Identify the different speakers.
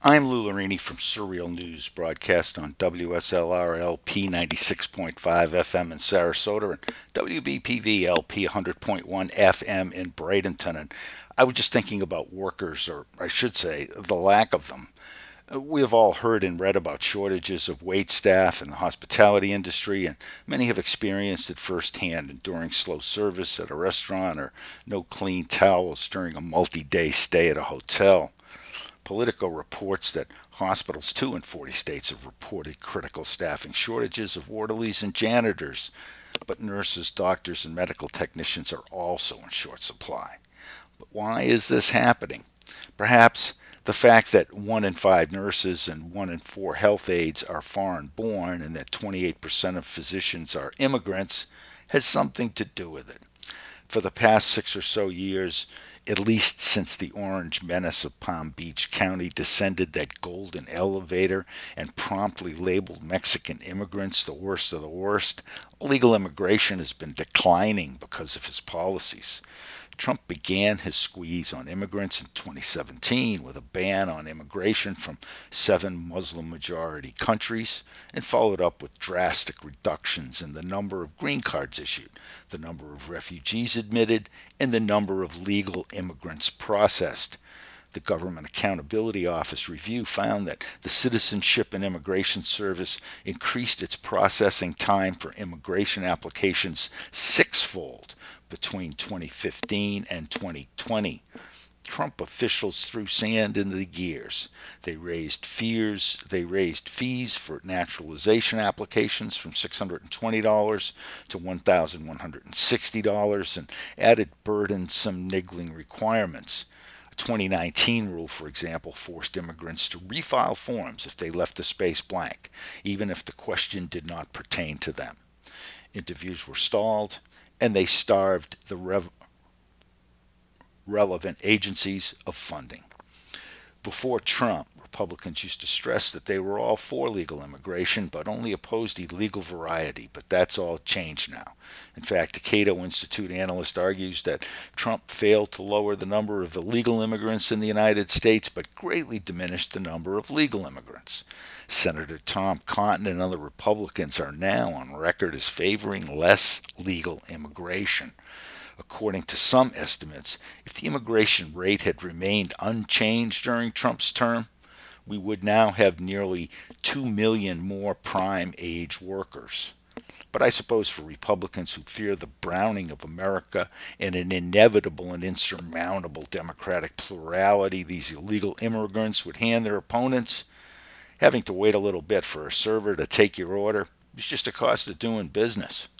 Speaker 1: I'm Lou Larini from Surreal News, broadcast on WSLR LP 96.5 FM in Sarasota and WBPV LP 100.1 FM in Bradenton. And I was just thinking about workers, or I should say, the lack of them. We have all heard and read about shortages of wait staff in the hospitality industry, and many have experienced it firsthand, enduring slow service at a restaurant or no clean towels during a multi day stay at a hotel. Politico reports that hospitals, too, in 40 states have reported critical staffing shortages of orderlies and janitors, but nurses, doctors, and medical technicians are also in short supply. But why is this happening? Perhaps the fact that 1 in 5 nurses and 1 in 4 health aides are foreign born and that 28% of physicians are immigrants has something to do with it. For the past 6 or so years, at least since the orange menace of Palm Beach County descended that golden elevator and promptly labeled Mexican immigrants the worst of the worst, legal immigration has been declining because of his policies. Trump began his squeeze on immigrants in 2017 with a ban on immigration from 7 Muslim majority countries and followed up with drastic reductions in the number of green cards issued, the number of refugees admitted, and the number of legal immigrants processed. The Government Accountability Office review found that the Citizenship and Immigration Service increased its processing time for immigration applications sixfold between 2015 and 2020. Trump officials threw sand into the gears. They raised fees for naturalization applications from $620 to $1,160 and added burdensome niggling requirements. A 2019 rule, for example, forced immigrants to refile forms if they left the space blank, even if the question did not pertain to them. Interviews were stalled, and they starved the relevant agencies of funding. Before Trump, Republicans used to stress that they were all for legal immigration but only opposed illegal variety, but that's all changed now. In fact, the Cato Institute analyst argues that Trump failed to lower the number of illegal immigrants in the United States but greatly diminished the number of legal immigrants. Senator Tom Cotton and other Republicans are now on record as favoring less legal immigration. According to some estimates, if the immigration rate had remained unchanged during Trump's term, we would now have nearly 2 million more prime age workers. But I suppose for Republicans who fear the browning of America and an inevitable and insurmountable democratic plurality these illegal immigrants would hand their opponents, having to wait a little bit for a server to take your order is just a cost of doing business.